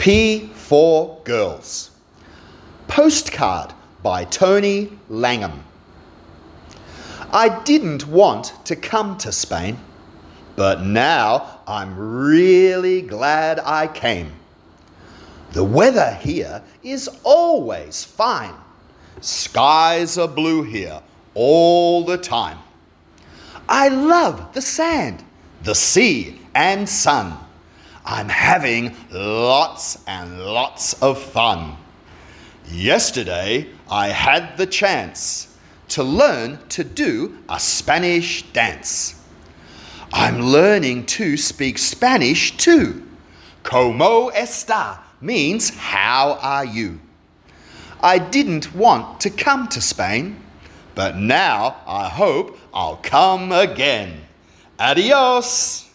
P for Girls. Postcard by Tony Langham. I didn't want to come to Spain, but now I'm really glad I came. The weather here is always fine. Skies are blue here all the time. I love the sand, the sea and sun. I'm having lots and lots of fun. Yesterday I had the chance to learn to do a Spanish dance. I'm learning to speak Spanish too. Como está means how are you? I didn't want to come to Spain, but now I hope I'll come again. Adios!